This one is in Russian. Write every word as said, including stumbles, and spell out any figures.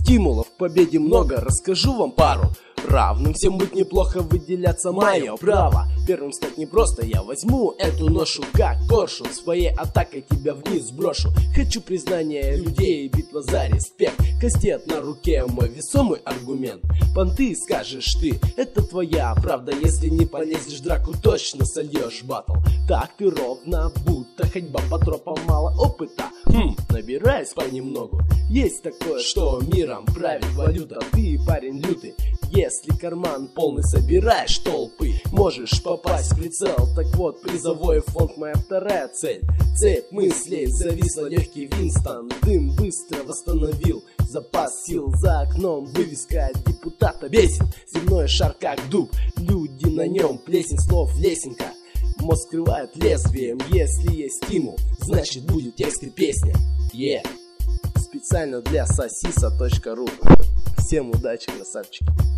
Стимулов к победе много, расскажу вам пару. Равным всем быть неплохо, выделяться мое право. Первым стать непросто, я возьму эту ношу как коршун. Своей атакой тебя вниз сброшу. Хочу признания людей, битва за респект. Кастет на руке мой весомый аргумент. Понты скажешь ты, это твоя правда. Если не полезешь в драку, точно сольешь батл. Так ты ровно, будто ходьба по тропам, мало опыта. Хм, набираюсь понемногу. Есть такое, что миром правит валюта. Ты парень лютый. Если карман полный собираешь толпы, можешь попасть в прицел. Так вот, призовой фонд моя вторая цель. Цепь мыслей зависла, легкий Винстон. Дым быстро восстановил запас сил. За окном вывеска депутата бесит. Земной шар как дуб, люди на нем. Плесень слов лесенка, мозг скрывает лезвием. Если есть стимул, значит будет текст и песня. Е yeah. Специально для сосиса точка ру. Всем удачи, красавчики.